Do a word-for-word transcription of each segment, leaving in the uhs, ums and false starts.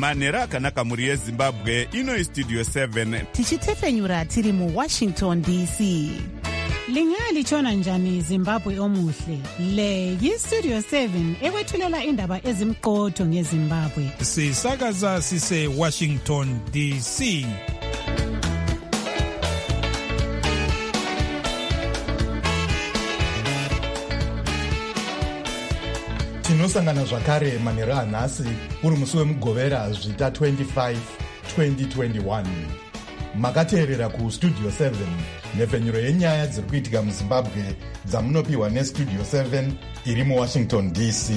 manhero akanaka mhuri yezimbabwe. Ino istudio seven tichitefenyura tiri muwashington D C. Lingalitshona njani Zimbabwe omuhle? Le yistudio seven ekwethulela indaba ezimqotho ngeZimbabwe. Sisakaza sise Washington D C. Tinosangana zvakare manhero anhasi uri musi wemugovera zvita twenty-five twenty twenty-one. Makateerera kustudio seven nhefenyuro yenyaya dziri kuitika muzimbabwe dzamunopiwa nestudio seven iri muwashington D C.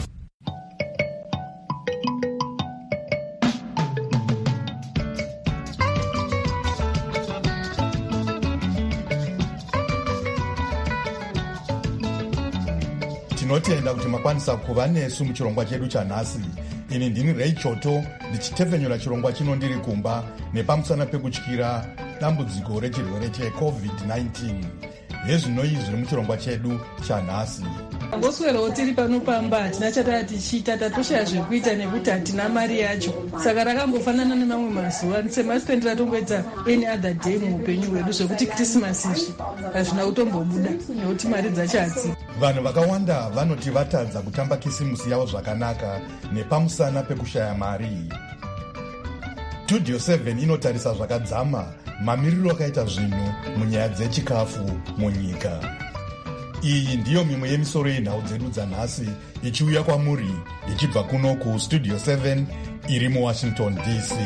Tinotenda kuti makwanisa kuva nesu muchirongwa chedu chanhasi. Ini ndini Ray Choto ndichitefenyura chirongwa chino ndiri kumba nepamusana pekutyira dambudziko rechirwere checovid nineteen. Hezvino izvi zviri muchirongwa chedu chanhasi. Ngoswerawo tiri pano pamba hatina chataa tichiita, tatoshaya zvekuita nekuti hatina mari yacho. Saka rakambofanana nemamwe mazuva semasi ratomboita any other day muupenyu hwedu zvekuti Christmas izvi hazvina kutombobuda nekuti mari dzacho hadzipo. Vanhu vakawanda vanoti vatadza kutamba kisimusi yavo zvakanaka nepamusana pekushaya mari. Studio seven inotarisa zvakadzama mamiriro akaita zvinhu munyaya dzechikafu munyika. Iyi ndiyo mimwe yemisoro yenhau dzedu dzanhasi ichiuya kwamuri ichibva kuno kustudio seven iri muwashington D C.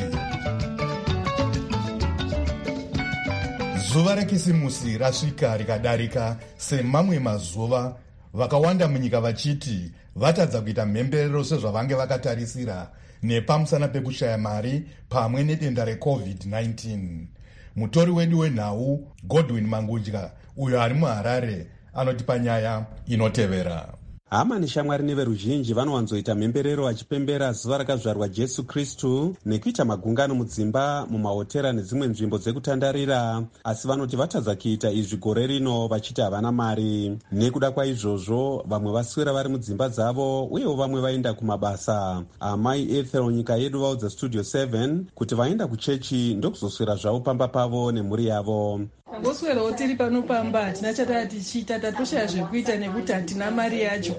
Zuva rekisimusi rasvika rikadarika semamwe mazuva, vakawanda munyika vachiti vatadza kuita mhemberero sezvavange vakatarisira nepamusana pekushaya mari pamwe nedenda recovid nineteen. Mutori wedu wenhau Godwin Mangudya uyo ari muHarare anotipa nyaya inotevera. Hama neshamwari neveruzhinji vanowanzoita mhemberero vachipembera zuva rakazvarwa Jesu Kristu nekuita magungano mudzimba, mumahotera nedzimwe nzvimbo dzekutandarira, asi vanoti vatadza kuita izvi gore rino vachiti havana mari. Nekuda kwaizvozvo vamwe vaswera vari mudzimba dzavo uyewo vamwe vaenda kumabasa. Amai Ethel nyika yedu vaudza Studio seven kuti vaenda kuchechi ndokuzoswera zvavo pamba pavo nemhuri yavo. Ngoswerawo tiri pano pamba hatina chataa tichiita, tatoshaya zvekuita nekuti hatina mari yacho.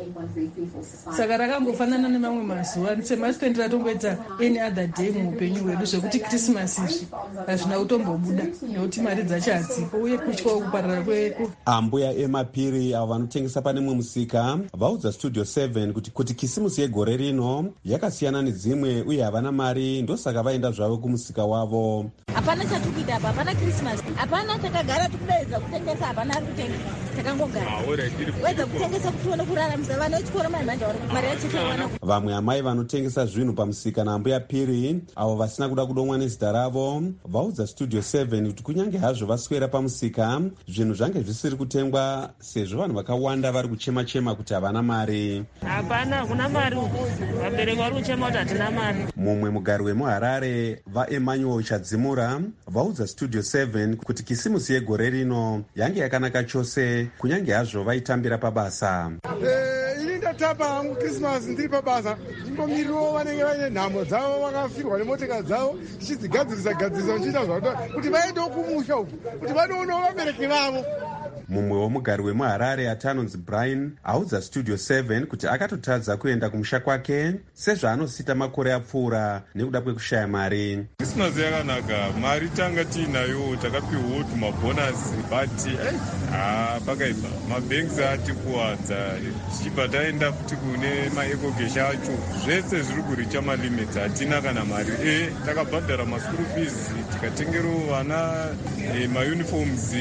Saka rakambofanana nemamwe mazuva semasi ratomboita any other day muupenyu hwedu zvekuti Christmas izvi hazvina kutombobuda nekuti mari dzacho hadzipo uye kutyawo kuparara kweku. Ambuya Emapiri avo vanotengesa pane mumwe musika vaudza Studio seven kuti kuti kisimusi yegore rino yakasiyana nedzimwe uye havana mari, ndosaka vaenda zvavo kumusika wavo. Hapana chatikuita apa, hapana Christmas, hapana takagara tikudaidza kutengesa, hapana ari kutengesa, takangogara wedza kutengesa kuti tione kuraramisa vana vechikoro maimhanda mari yachitowana. Vamwe amai vanotengesa zvinhu pamusika naambuya Piri avo vasina kuda kudomwa nezita ravo vaudza Studio seven kuti kunyange hazvo vaswera pamusika zvinhu zvange zvisiri kutengwa sezvo vanhu vakawanda vari kuchema-chema kuti havana mari. Hapana, hakuna mari, vabereki vari kuchema kuti hatina mari. Mumwe mugari wemuHarare vaEmmanuel Chadzimura vaudza Studio seven kuti kisimusi yegore rino yange yakanaka chose kunyange hazvo vaitambira pabasa. Eh, ini ndatamba hangu Christmas ndiri pabasa, ndingomirirawo vanenge vaine nhamo dzavo vakafirwa nemoteka dzavo tichidzigadzirisa gadzirisa ndichiita zvavanoda kuti vaendewo kumusha uku kuti vanoonawo vabereki vavo. Mumwe womugari wemuHarare atanonzi Brian audza Studio seven kuti akatotadza kuenda kumusha kwake sezvaanosita makore apfuura nekuda kwekushaya mari. Christmas yakanaka, mari tanga tiinayo, takapiwawo tumabhonasi but eh ah pakaipa mabanks atikuwadza tichibva taenda futi kune maekogesha acho zvese zviri kuricha malimits, hatina kana mari. Eh takabhadhara maschool fees, tikatengero vana eh, mauniforms,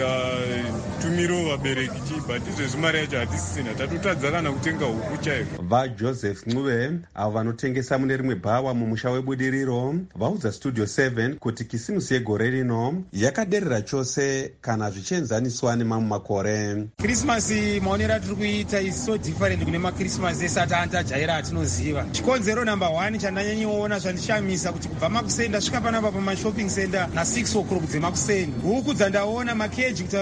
tikatumirawo vabereki chibva izvezvi mari yacho hatisisina, tatotadza kana kutenga huku chaiko. VaJoseph Ncube avo vanotengesa mune rimwe bhawa mumusha webudiriro vaudza Studio seven kuti kisimusi yegore rino yakaderera chose kana zvichienzaniswa nemamwe makore. Christmas maonero atiri kuita is so different kune maChristmas esati antajaira atinoziva. Chikonzero number one chandanyanyioona zvandishamisa kuti kubva makuseni ndasvika panapa pamashopping center na six o'clock dzemakuseni, huku dzandaona makeji kutaura chokwadi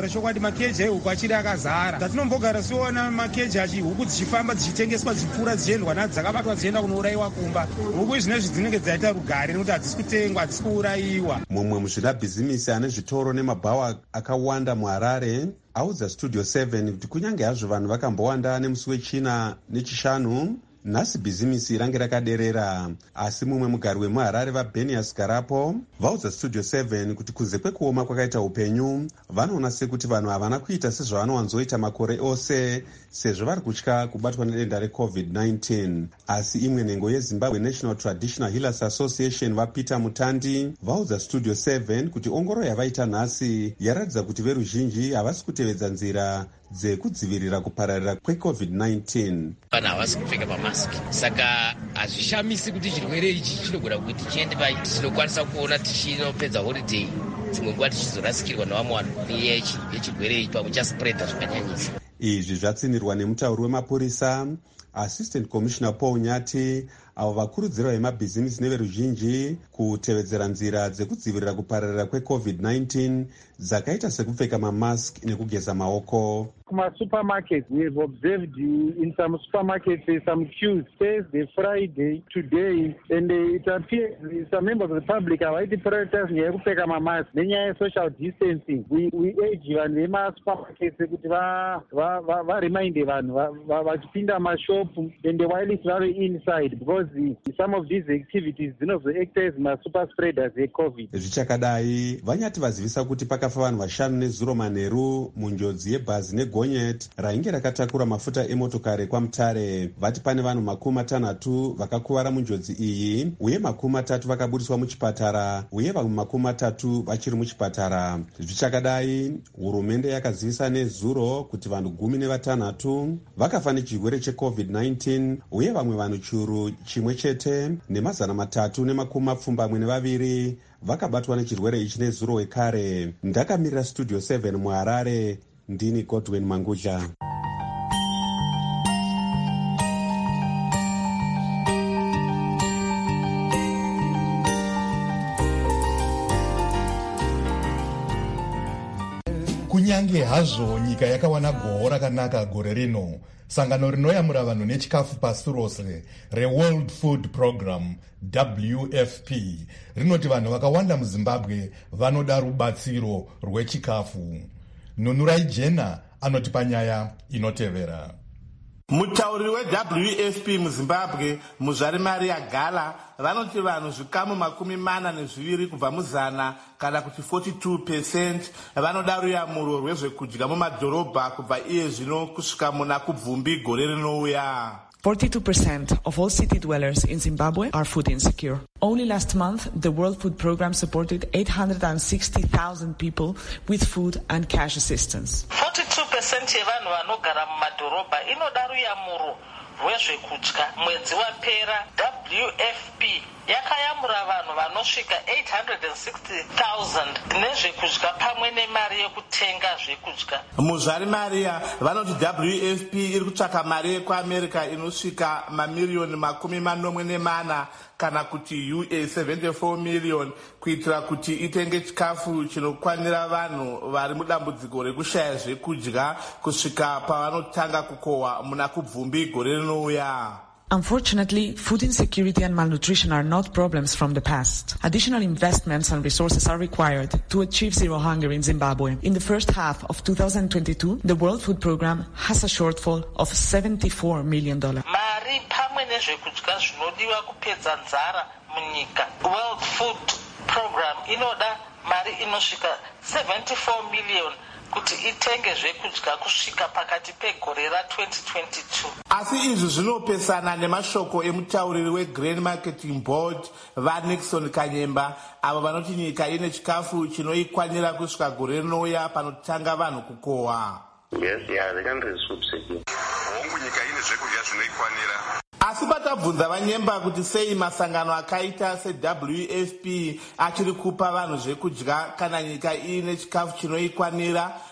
makeji ehuku achiri akazara. Tatinombogara siona makeji achihuku dzichifamba dzichitengeswa dzichipfuura dzichiendwa nadzo dzakabatwa dzichienda kunourayiwa kumba. Huku izvinezvi dzinenge dzaita rugare nekuti hadzisi kutengwa, hadzisi kuurayiwa. Mumwe muzvinabhizimisi ane zvitoro nemabhawa akawanda muHarare audza Studio seven kuti kunyange hazvo vanhu vakambowanda nemusi wechina nechishanu, nhasi bhizimisi range rakaderera. Asi mumwe mugari wemuHarare vaBenias Garapo vaudza Studio seven kuti kunze kwekuoma kwakaita upenyu, vanoona sekuti vanhu havana kuita sezvavanowanzoita makore ose sezvo vari kutya kubatwa nedenda recovid nineteen. Asi imwe nhengo yeZimbabwe National Traditional Healers Association vaPeter Mutandi vaudza Studio seven kuti ongoro yavaita nhasi yaratidza kuti veruzhinji havasi kutevedza nzira dzekudzivirira kupararira kwecovid nineteen. Vanhu havasi kupfeka mamasiki, saka hazvishamisi kuti chirwere ichi chinogona kuti chiende pai. Tinokwanisa kuona tichinopedza holiday dzimwe nguva tichizorasikirwa nevamwe vanhu nenyaya yechirwere ichi pamwe chaspreda zvakanyanyisa. Izvi zvatsinirwa nemutauri wemapurisa Assistant Commissioner Paul Nyati, avo vakurudzirwa vemabhizimisi neveruzhinji kutevedzera nzira dzekudzivirira kupararira kwecovid nineteen dzakaita sekupfeka mamask nekugeza maoko. Supermarkets, we have observed in some supermarkets some queues Thursday, Friday, today, and it appears some members of the public are already prioritizing kupfeka mamask nenyaya social distancing. We we urge vanhu vemasupermarkets kuti va va va remind vanhu vachipinda mashopu and while vari inside because the, some of these activities dzinozoact as super spreaders ecovid. Zvichakadai vanyati vazivisa kuti pakafa vanhu vashanu nezuro manheru munjodzi yebhazi negonyeti rainge rakatakura mafuta emotokari kwaMutare. Vati pane vanhu makumi matanhatu vakakuvara munjodzi iyi uye makumi matatu vakabudiswa muchipatara uye vamwe makumi matatu vachiri muchipatara. Zvichakadai hurumende yakazivisa nezuro kuti vanhu gumi nevatanhatu vakafa nechirwere checovid nineteen uye vamwe vanhu chiuru chimwe chete nemazana matatu nemakumi mapfumbamwe nevaviri vakabatwa nechirwere ichi nezuro wekare. Ndakamirira Studio seven muHarare, ndini Godwin Mangudla. Kunyange hazvo nyika yakawana goho rakanaka gore rino, sangano rinoyamura vanhu nechikafu pasi rose reWorld Food Program W F P rinoti vanhu vakawanda muZimbabwe vanoda rubatsiro rwechikafu. Nunurai Jena anotipa nyaya inotevera. Mutauri weW F P muZimbabwe Muzvari Maria Gala vanoti vanhu zvikamu makumi mana nezviviri kubva muzana kana kuti forty-two percent vanoda ruyamuro rwezvekudya mumadhorobha kubva iye zvino kusvika muna kubvumbi gore rinouya. forty-two percent of all city dwellers in Zimbabwe are food insecure. Only last month, the World Food Program supported eight hundred sixty thousand people with food and cash assistance. forty-two percent yevanhu vanogara mumadhorobha inoda ruyamuro rwezvekudya. Mwedzi wapera W F P yakayamura vanhu vanosvika eight hundred sixty thousand nezvekudya pamwe nemari yekutenga zvekudya. Muzvari Maria vanoti W F P iri kutsvaka mari yekuAmerica inosvika mamiriyoni makumi manomwe nemana kana kuti U S seventy-four million kuitira kuti itenge chikafu chinokwanira vanhu vari mudambudziko rekushaya zvekudya kusvika pavanotanga kukohwa muna kubvumbi gore rinouya. Unfortunately, food insecurity and malnutrition are not problems from the past. Additional investments and resources are required to achieve zero hunger in Zimbabwe. In the first half of two thousand twenty-two, the World Food Program has a shortfall of seventy-four million dollars. Mari pamwe nezvekudya zvinodiwa kupedza nzara munyika. World Food Program inoda mari inosvika seventy-four million kuti itenge zvekudya kusvika pakati pegore ra-twenty twenty-two. Asi izvi zvinopesana nemashoko emutauriri weGrain Marketing Board vaNixon Kanyemba avo vanoti nyika ine chikafu chinoikwanira kusvika gore rinouya panotanga vanhu kukohwa. Yes, yeah, the country is food secure. Hongu nyika ine zvekudya zvinoikwanira. Asi patabvunza vaNyemba kuti sei masangano akaita seW F P achiri kupa vanhu zvekudya kana nyika ine chikafu chinoikwanira,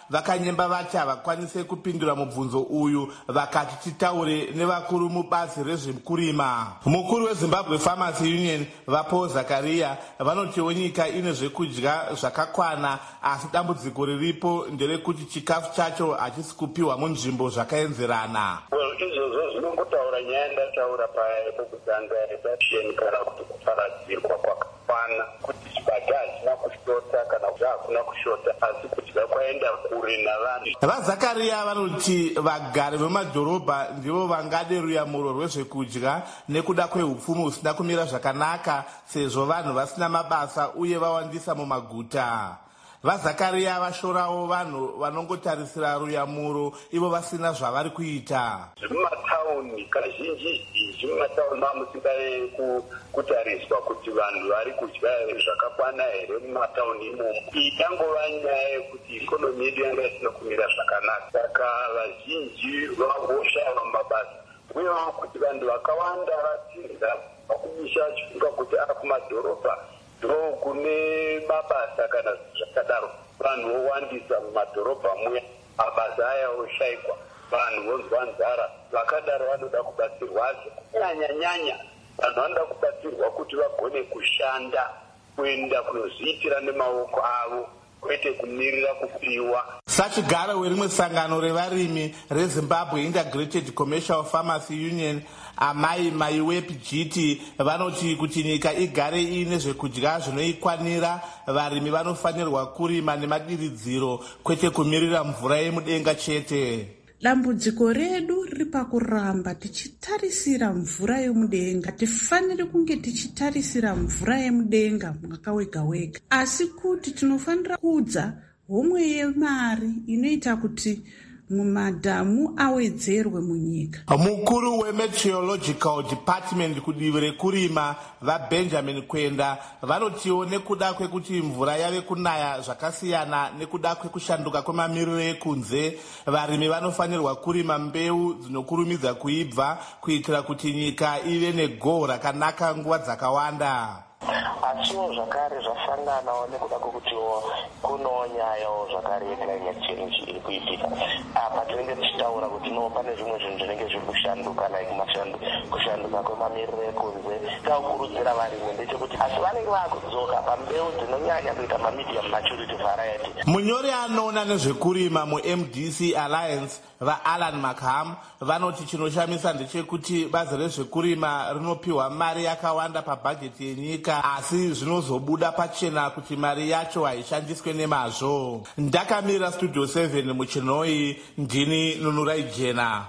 vakanyemba vati havakwanise kupindura mubvunzo uyu, vakati titaure nevakuru mubazi rezvekurima. Mukuru weZimbabwe Farmers Union vaPaul Zakaria vanotiwo nyika ine zvekudya zvakakwana, asi dambudziko riripo nderekuti chikafu chacho hachisi kupiwa munzvimbo zvakaenzerana. Izvozvo zvinongotaura nyaya ndataura pokutanga reduction kana kuti kuparadzirwa kwakakwana, kuti chibage hachina kushota kana kuti hakuna kushota, asi kudya kwaenda kure navanhu. VaZakaria vanoti vagari vemadhorobha ndivo vangade ruyamuro rwezvekudya nekuda kwehupfumi husina kumira zvakanaka, sezvo vanhu vasina mabasa uye vawandisa mumaguta. VaZakaria vashorawo vanhu vanongotarisira ruyamuro ivo vasina zvavari kuita. Zvemumatauni kazhinji zvemumatauni mamusingave kutariswa kuti vanhu vari kudya zvakakwana here mumatauni imomo. Itangova nyaya yekuti ikonomi yedu yanga isina kumira zvakanaka, saka vazhinji vangoshaya mabasa uye kuti vanhu vakawanda vatinza vakumisha vachifunga kuti ari kumadhorobha ndo kune mabasa kana zvakadaro. Vanhu vowandisa mumadhorobha muya, mabasa aya oshayikwa, vanhu vonzwa nzara. Vakadaro vanoda kubatsirwa, asi kunyanya-nyanya vanhu vanoda kubatsirwa kuti vagone kushanda, kuenda kunozviitira nemaoko avo, kwete kumirira kupiwa. Sachigaro werimwe sangano revarimi reZimbabwe Integrated Commercial Farmers Union, Amai Maiwep Jiti, vanoti kuti nyika igare ine zvekudya zvinoikwanira, varimi vanofanirwa kurima nemadiridziro, kwete kumirira mvura yemudenga chete. Dambudziko redu riri pakuramba tichitarisira mvura yemudenga. Tifanire kunge tichitarisira mvura yemudenga mwaka wega wega, asi kuti tinofanira kudza homwe yemari inoita kuti mumadhamu awedzerwe munyika. Mukuru weMeteorological Department kudivi rekurima vaBenjamin Kwenda vanotiwo nekuda kwekuti mvura yave kunaya zvakasiyana nekuda kwekushanduka kwemamiriro ekunze, varimi vanofanirwa kurima mbeu dzinokurumidza kuibva kuitira kuti nyika ive negohwo rakanaka nguva dzakawanda. Asiwo zvakare zvasanganawo nekuda kwekutiwo kunowo nyayawo zvakare yeclimate change iri kuitika. Apa tinenge tichitaura kuti no pane zvimwe zvinhu zvinenge zviri kushanduka, like kushanduka kwemamiriro ekunze. Taukurudzira varimi ndechekuti asi vanenge vakudzoka pambeu dzinonyanya kuita mamedium maturity variety. Munyori anoona nezvekurima muM D C Alliance vaAlan Mackham vanoti chinoshamisa ndechekuti bazi rezvekurima rinopiwa mari yakawanda pabhajeti yenyika, asi zvinozobuda pachena kuti mari yacho haishandiswe nemazvo. Ndakamira Studio seven muChinoi, ndini Nunurai Jena.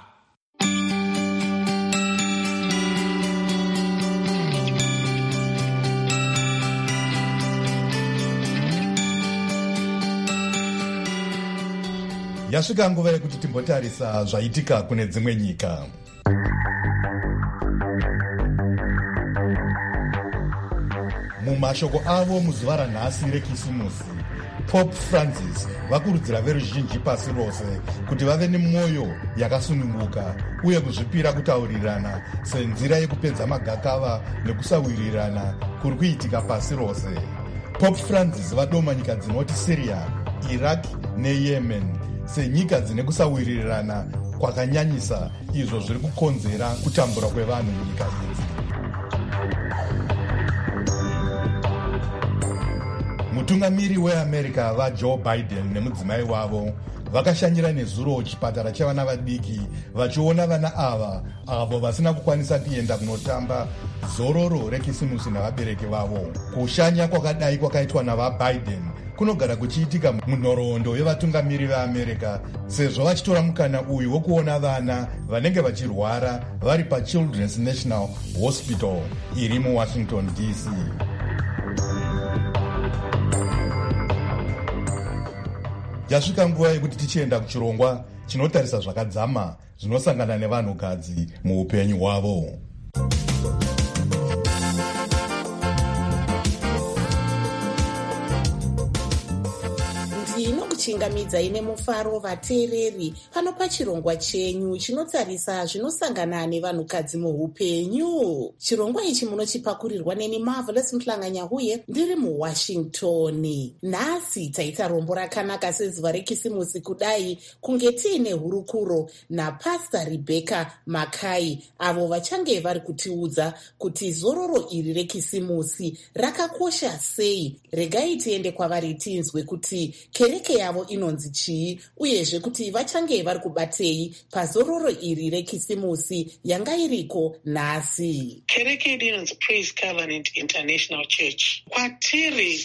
Yasvika nguva yekuti timbotarisa zvaitika kune dzimwe nyika. Mumashoko avo muzuva ranhasi rekisimusi, Pope Francis vakurudzira veruzhinji pasi rose kuti vave nemwoyo yakasununguka uye kuzvipira kutaurirana senzira yekupedza magakava nekusawirirana kuri kuitika pasi rose. Pope Francis vadoma nyika dzinoti Syria, Iraq neYemen senyika dzine kusawirirana kwakanyanyisa, izvo zviri kukonzera kutambura kwevanhu munyika idzi. Mutungamiri weAmerica vaJoe Biden nemudzimai wavo vakashanyira nezuro chipatara chavana vadiki vachiona vana ava avo vasina kukwanisa kuenda kunotamba zororo rekisimusi navabereki vavo. Kushanya kwakadai kwakaitwa navaBiden kunogara kuchiitika munhoroondo yevatungamiri veAmerica, sezvo vachitora mukana uyu wokuona vana vanenge vachirwara vari paChildren's National Hospital iri muWashington D C. Yasvika nguva yekuti tichienda kuchirongwa chinotarisa zvakadzama zvinosangana nevanhukadzi muupenyu hwavo. kuchingamidzai nemufaro vateereri pano pachirongwa chenyu chinotarisa zvinosangana nevanhukadzi muupenyu. Chirongwa ichi munochipakurirwa neni Marvelous Mhlanganya-Huye ndiri muWashington. Nhasi taita rombo rakanaka sezuva rekisimusi kudai kunge tiine hurukuro naPastor Rebecca Makai, avo vachange vari kutiudza kuti zororo iri rekisimusi rakakosha sei. Regai tiende kwavari tinzwe kuti kereke yavo inonzi chii, uyezve kuti vachange vari kubatei pazororo iri rekisimusi yanga iriko nhasi. Kereke yedu inonzi Praise Covenant International Church. Kwatiri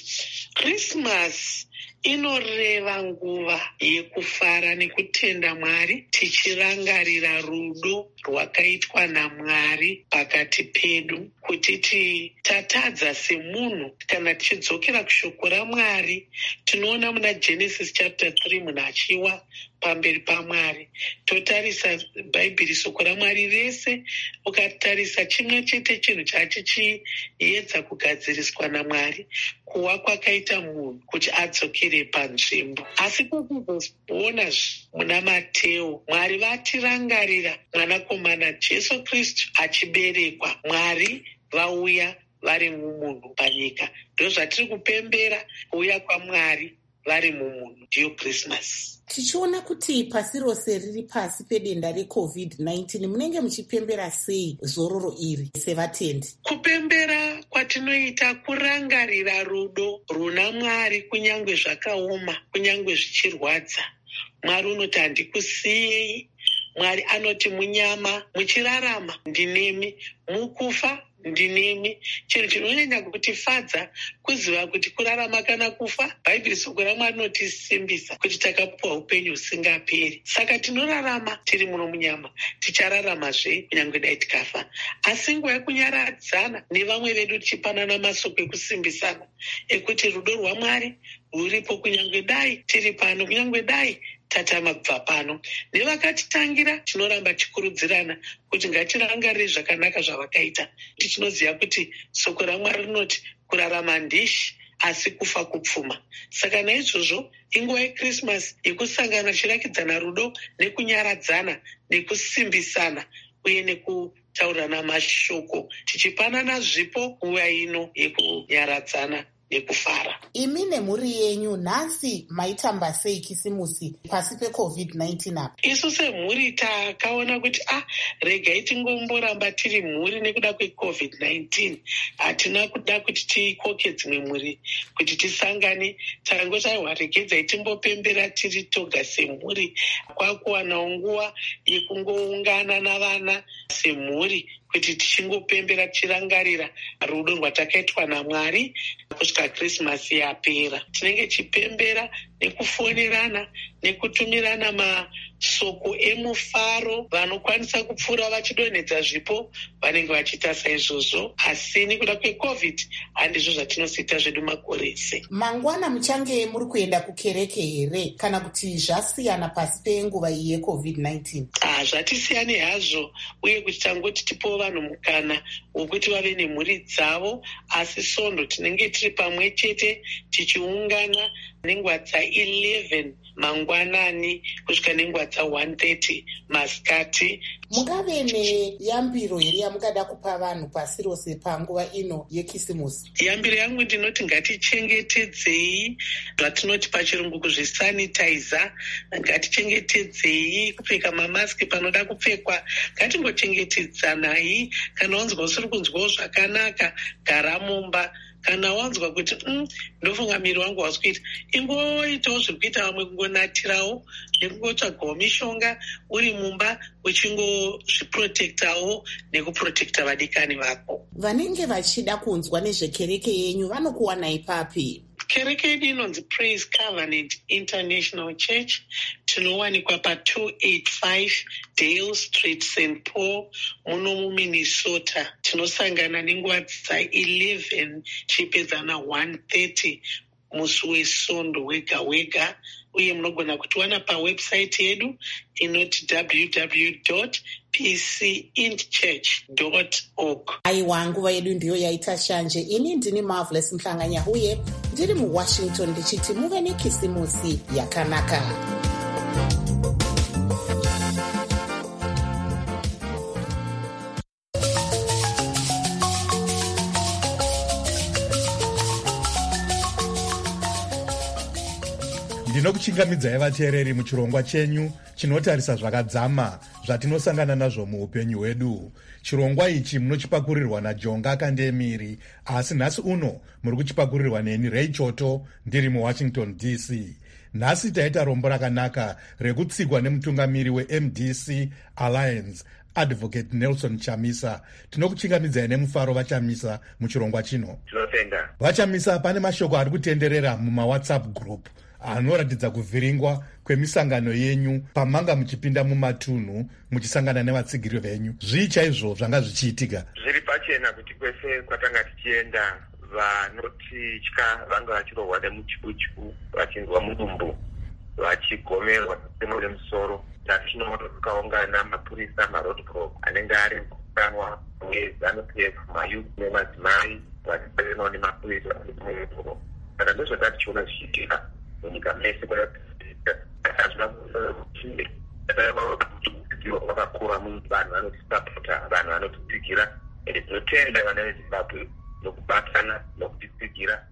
Christmas inoreva nguva yekufara nekutenda Mwari, tichirangarira rudo rwakaitwa naMwari pakati pedu, kuti tatadza semunhu. Kana tichidzokera kushoko raMwari, tinoona muna Genesis chapter three munhu achiwa pamberi paMwari. Totarisa Bhaibheri, shoko raMwari rese, ukatarisa chimwe chete chinhu chachichiedza kugadziriswa naMwari, kuwa kwakaita munhu kuti adzokere panzvimbo. Asi kukuzona muna Mateo, Mwari vatirangarira mwanakomana Jesu Kristu achiberekwa. Mwari vauya vari mumunhu panyika. Ndozvatiri kupembera, kuuya kwaMwari vari mumunhu, ndiyo Christmas. Tichiona kuti pasi rose riri pasi pedenda recovid nineteen, munenge muchipembera sei zororo iri sevatendi? Kupembera kwatinoita kurangarira rudo runa Mwari kunyange zvakaoma, kunyange zvichirwadza. Mwari unoti handikusiyei. Mwari anoti munyama muchirarama ndinemi, mukufa ndinemi. Chinhu chinonyanya kutifadza kuziva kuti kurarama kana kufa, Bhaibheri shoko raMwari rinotisimbisa kuti takapiwa upenyu husingaperi. Saka tinorarama tiri muno munyama, tichararamazve kunyange dai tikafa. Asi nguva yekunyaradzana nevamwe vedu tichipanana masoko ekusimbisana ekuti rudo rwaMwari rwuripo kunyange dai tiri pano, kunyange dai tatama kubva pano. Nevakatitangira tinoramba chikurudzirana kuti ngatirangarire zvakanaka zvavakaita. Tinoziva kuti soko raMwari rinoti kurarama ndishi asi kufa kupfuma. Saka naizvozvo inguva yeChristmas yekusangana tichirakidzana rudo nekunyaradzana nekusimbisana uye nekutaurirana mashoko, tichipanana zvipo nguva ino yekunyaradzana nekufara. Imi nemhuri yenyu nhasi maitamba sei kisimusi pasi pecovid nineteen apa? Isu semhuri takaona kuti ah, regai tingomboramba tiri mhuri nekuda kwecovid nineteen. Hatina kuda kuti tikoke dzimwe mhuri kuti tisangane. Takangoti aiwa, regedzai timbopembera tiri toga semhuri. Kwakuwanawo nguva yekungoungana navana semhuri kuti tichingopembera tichirangarira rudo rwatakaitwa naMwari kusvika Christmas yapera. Tinenge chipembera nekufonerana nekutumirana masoko emufaro. Vanokwanisa kupfuura vachidonhedza zvipo vanenge vachiita saizvozvo, asi nekuda kwecovid handizvo zvatinoziita zvedu makore ese. Mangwana muchange muri kuenda kukereke here kana kuti zvasiyana pasi penguva iyi yecovid nineteen? Ah, zvatisiyane hazvo, uye kuti tangoti tipowo vanhu mukana wokuti vave nemhuri dzavo. Asi sondo tinenge tiri pamwe chete tichiungana nenguva dzaeleven mangwanani kusvika nenguva dzaone thirty masikati. Mungave neyambiro here yamungada kupa vanhu pasi rose panguva ino yekisimusi? Yambiro yangu ndinoti ngatichengetedzei zvatinoti pachirungu kuzvisanitiza. Ngatichengetedzei kupfeka mamaski panoda kupfekwa. Ngatingochengetedzanai. Kana wanzwa usiri kunzwawo zvakanaka, gara mumba. Kana wanzwa kuti mm, ndofunga miri wangu wasi kuita, ingoitawo zviri kuita vamwe, kungonatirawo nekungotsvagawo mishonga uri mumba uchingozviprotektawo nekuprotekta vadikani vako. Vanenge vachida kunzwa nezvekereke yenyu vanokuwanai papi? Kereke yedu inonzi Praise Covenant International Church. Tinowanikwa pa two eighty-five Dale Street, Saint Paul, muno muMinnesota. Tinosangana nenguva dzaeleven chipedzana one thirty musi wesondo wega wega. Uye munogona kutiwana pawebsite yedu inoti w w w dot p c int church dot org. Aiwa, nguva yedu ndiyo yaita shanje. Ini ndini Marvelous Mhlanganya-Huye ndiri muwashington ndichiti muve nekisimusi yakanaka. ndinokuchingamidzai vateereri muchirongwa chenyu chinotarisa zvakadzama zvatinosangana nazvo muupenyu hwedu. chirongwa ichi munochipakurirwa najonga kandemiri, asi nhasi uno muri kuchipakurirwa neni Ray Choto ndiri muwashington D C. nhasi taita rombo rakanaka rekutsigwa nemutungamiri weM D C Alliance Advocate Nelson Chamisa. tinokuchingamidzai nemufaro vachamisa muchirongwa chino. Vachamisa, pane mashoko ari kutenderera mumawhatsapp group anoratidza kuvhiringwa kwemisangano yenyu pamanga muchipinda mumatunhu muchisangana nevatsigiri venyu. zvii chaizvo zvanga zvichiitika? Zviri pachena kuti kwese kwatanga tichienda vanotitya vanga vachirohwa nemuchibuchu, vachinzwa mudumbu, vachigomerwa nemutemo remusoro. Tachinomoto tukaungana mapurisa maroadblock anenge ari kukanwa nezanupf mayuth nemadzimai vatiperenwa nemapurisa arimumwe. Saka ndozvatati tichiona zvichiitika munyika mese vakakura vanhu vanotisapota, vanhu vanotitsigira, ende tinotenda vana vezimbabwe nokubatana nokutitsigira.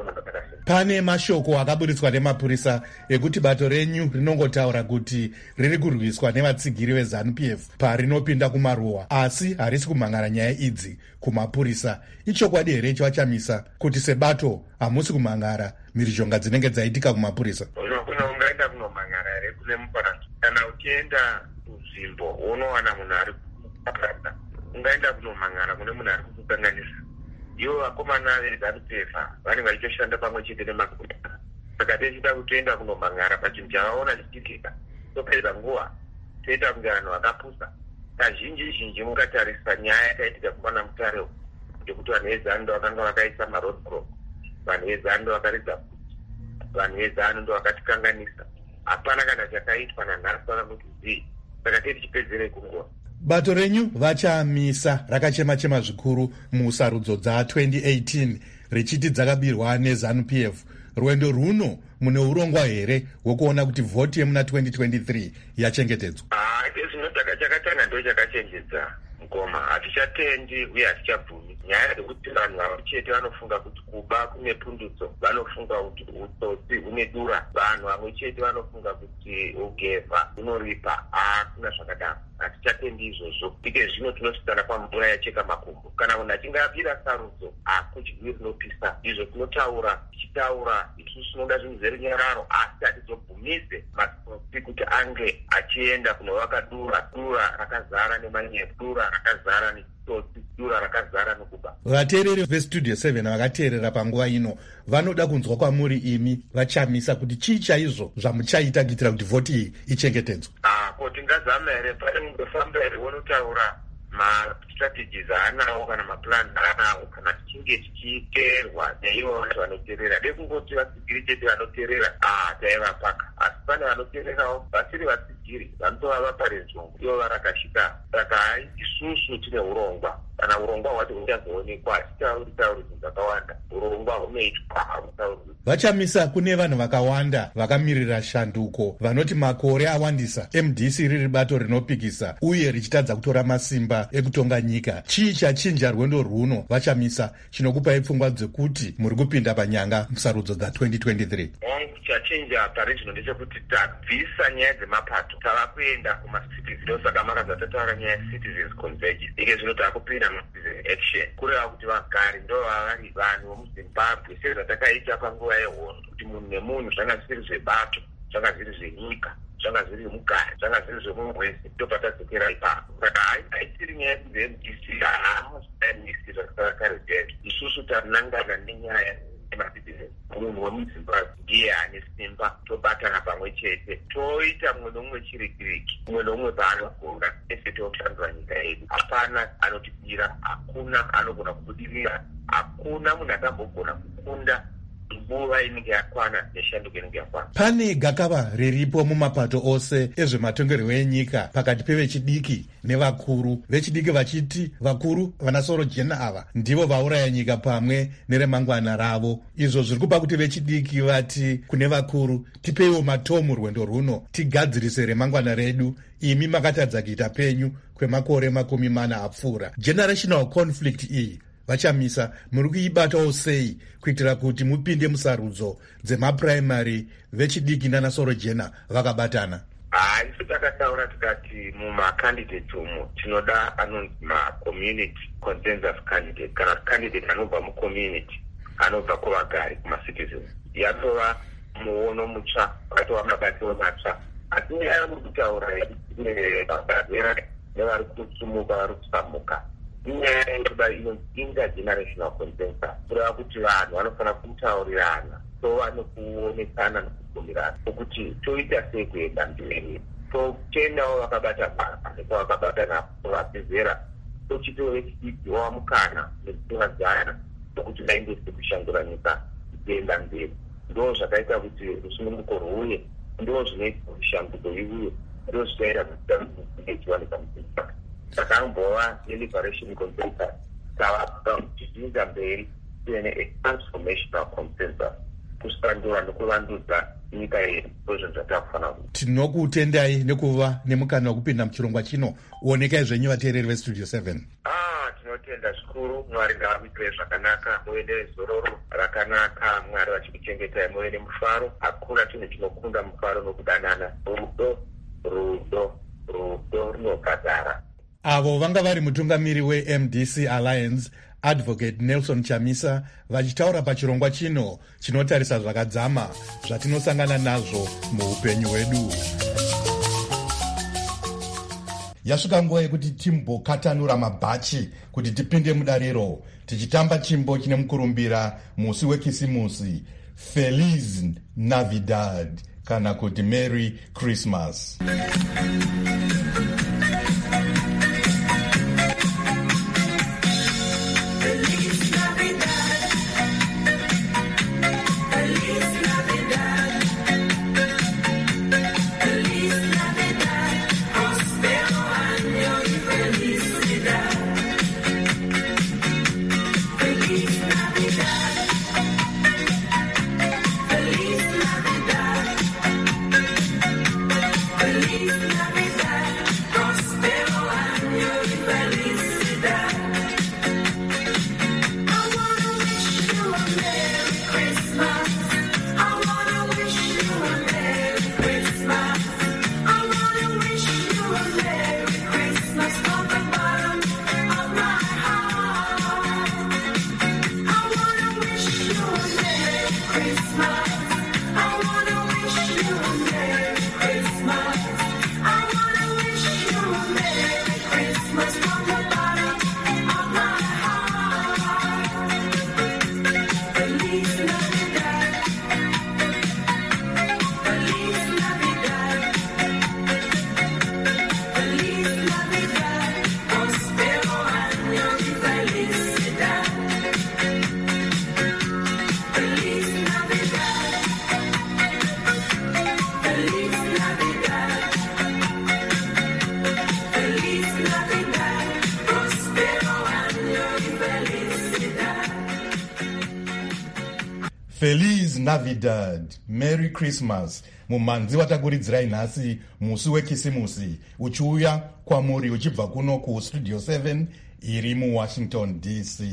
Pane mashoko akaburitswa nemapurisa ekuti bato renyu rinongotaura kuti riri kurwiswa nevatsigiri veZANU P F parinopinda kumaruwa, asi harisi kumhangara nyaya idzi kumapurisa. ichokwadi here chivachamisa kuti sebato hamusi kumhangara mhirizhonga dzinenge dzaitika kumapurisa? Ungaenda kunomhangara here kune muparanzi? Kana uchienda kunzvimbo unowana munhu ari kuparadza, ungaenda kunomhangara kune munhu ari kukukanganisa. Ivo vakomana veZANU P F vanenge vachitoshanda pamwe chete nemaguta. Saka tichida kutoenda kunomhangara pachinhu chavaona chichiitika, topedza nguva toita kunge vanhu vakapusa. Kazhinji zhinji mukatarisa nyaya yakaitika kumana Mutare ndekuti vanhu veZANU vakanga vakaisa maroadblock, vanhu veZANU vakaridza kuti, vanhu veZANU ndo vakatikanganisa. Hapana kana chakaitwa nanhasi vanamutizii. Saka tei tichipedzere kunguva. Bato renyu vachamisa rakachema-chema zvikuru musarudzo dza-twenty eighteen richiti dzakabirwa neZANU P F. Rwendo runo mune urongwa here hwekuona kuti vhoti yemuna twenty twenty-three yachengetedzwa? Ah, zvinotaka chakatanga ndo chakachenjedza ngoma. Hatichatendi uye hatichabvumi. Nyaya yekuti vanhu vamwe chete vanofunga kuti kuba kune pundutso, vanofunga kuti utsotsi hune dura, vanhu vamwe chete vanofunga kuti ugevha unoripa. Hakuna zvakadaro. Hatichatendi izvozvo. Ike zvino tinosvitsana pamvura yacheka makumbo. Kana munhu achinge abira sarudzo, hakudyi rinopisa. Izvo tinotaura, tichitaura, isusu tinoda zvinhu zverunyararo, asi hatizobvumise matsotsi kuti ange achienda kunovaka dura, dura rakazara nemanyepo, dura rakazara netsotsi, dura rakazara nokuba. Vateereri vestudio seven vakateerera panguva ino vanoda kunzwa kwamuri imi vachamisa kuti chii chaizvo zvamuchaita kuitira kuti vhoti iyi ichengetedzwe. Ah, kuti ngazama here pane mungofamba here wonotaura mastrategies aanawo kana maplan aanawo kana tichinge tichiteerwa neivo vanhu vanoteerera. De kungoti vatsigiri chete vanoteerera, ah taivapaka. Asi pane vanoteererawo vasiri vatsigiri vanotova vaparenzvongo, ivo varakashika. Saka hai isusu tine urongwa. Kana urongwa hwati huchazoonekwa, hatitauri tauri zvinhu zvakawanda. Urongwa hunoitwa hamutauri. Vachamisa kune vanhu vakawanda vakamirira shanduko vanoti makore awandisa M D C riri bato rinopikisa uye richitadza kutora masimba ekutonga nyika. Chii chachinja rwendo rwuno vachamisa chinokupai pfungwa dzekuti muri kupinda panyanga musarudzo dza-twenty twenty-three? Chachinja parizvino ndechekuti tabvisa nyaya dzemapato, tava kuenda kumacitizen. Ndosaka makabva tataura nyaya yecitizens convergence. Ike zvino takupinda mucitizen action, kureva kuti vagari ndo vavari vanhu vomuzimbabwe sezvatakaita panguva yehondo, kuti munhu nemunhu zvanga zvisiri zvebato, zvanga zviri zvenyika, zvanga zviri mugari, zvanga zviri zvemumwe wese. Ndopatadzokera ipapo. Saka haisiri nyaya yekuti M D C haamuzvidainisi zvakakare zvedu. Isusu tanangana nenyaya yemacitizen. Munhu wemuzimbabwe ndiye ane simba, tobatana pamwe chete, toita mumwe nomumwe chirikiriki, mumwe nomumwe paanogona, ese toshandura nyika yedu. Hapana anotibira, hakuna anogona kubudirira, hakuna munhu akambogona kukunda nguva inenge yakwana neshanduko inenge yakwana. Pane gakava riripo mumapato ose ezvematongerwo enyika pakati pevechidiki nevakuru, vechidiki vachiti vakuru vanasoro jena ava ndivo vauraya nyika pamwe neremangwana ravo. Izvo zviri kupa kuti vechidiki vati kune vakuru, tipeiwo matomu rwendo runo tigadzirise remangwana redu, imi makatadza kuita penyu kwemakore makumi mana apfuura. Generational conflict iyi vachamisa muri kuibatawo sei kuitira kuti mupinde musarudzo dzemapuraimary vechidiki nanasoro jena vakabatana? Hai, isu takataura tikati mumacandidates umu tinoda anonzi macommunity consensus candidate, kana candidate anobva mucommunity, anobva kuvagari, kumacitizens. Yatova muono mutsva, vakatova mabatiro matsva. Asi nyaya muri kutaura nevagazera nevari kusumuka, vari kusamuka, inyaya yekuda inonzi intergenerational consensus. Kureva kuti vanhu vanofanira kutaurirana, tova nekuonekana nekubvumirana kuti toita sei kuenda mberi, totendawo vakabata basa nekavakabata napo vapezera, tochitiwo vechidiki wavamukana nekuvadzana nokuti vaendese kushandura nyika ichienda mberi. Ndo zvakaita kuti rusununguko rwuye, ndo zvinoita kuti shanduko iuye, ndo zvinoita kuti ichiwanika munyika. Takambova neliberation consensus, tava tichiinda mberi tiine a-transformational consensus, kusandura nekuvandudza nyika yedu. Ndozvo zvatakufanira kuti tinokutendai nekuva nemukana wekupinda muchirongwa chino. Uonekai zvenyu vateereri vestudio seven. Ah, tinotenda zvikuru. Mwari ngavakuitirei zvakanaka, muve nezororo rakanaka, Mwari vachikuchengetai, muve nemufaro. Hakuna chinhu chinokunda mufaro nokudanana. Rudo, rudo, rudo runobhadhara. Avo vanga vari mutungamiri we-M D C Alliance, Advocate Nelson Chamisa, vachitaura pachirongwa chino chinotarisa zvakadzama zvatinosangana nazvo muupenyu hwedu. Yasvika nguva yekuti timbokatanura mabhachi kuti tipinde mudariro, tichitamba chimbo chine mukurumbira musi wekisimusi, Feliz Navidad, kana kuti Merry Christmas. Feliz Navidad, Merry Christmas. Mumanzi watakuridzirai nhasi musi wekisimusi uchiuya kwamuri uchibva kuno kustudio seven iri muWashington D C.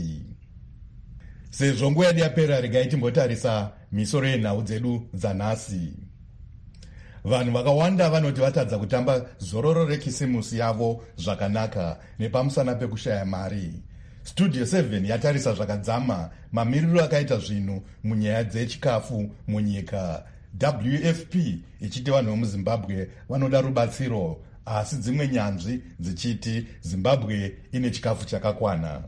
Sezvo nguva yedu yapera, regai timbotarisa misoro yenhau dzedu dzanhasi. Vanhu vakawanda vanoti vatadza kutamba zororo rekisimusi yavo zvakanaka nepamusana pekushaya mari. Studio seven yatarisa zvakadzama mamiriro akaita zvinhu munyaya dzechikafu munyika. W F P ichiti vanhu vemuZimbabwe vanoda rubatsiro, asi dzimwe nyanzvi dzichiti Zimbabwe ine chikafu chakakwana.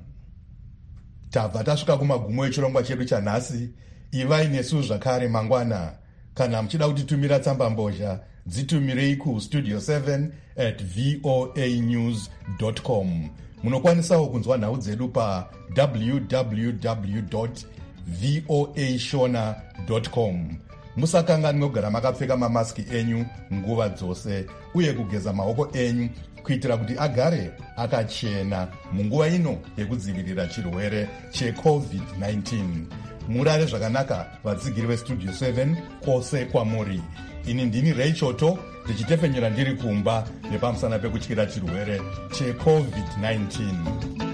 Tabva tasvika kumagumo echirongwa chedu chanhasi. Ivai nesu zvakare mangwana. Kana muchida kutitumira tsamba mbozha, dzitumirei kustudio seven at voa news dot com. Munokwanisawo kunzwa nhau dzedu pa w w w dot voa shona dot com. Musakanganwe kugara makapfeka mamaski enyu nguva dzose uye kugeza maoko enyu kuitira kuti agare akachena munguva ino yekudzivirira chirwere checovid nineteen. Murare zvakanaka vadzigiri vestudio seven kwose kwamuri. Ini ndini Reichoto ndichitefenyera ndiri kumba nepamusana pekutyira chirwere checovid nineteen.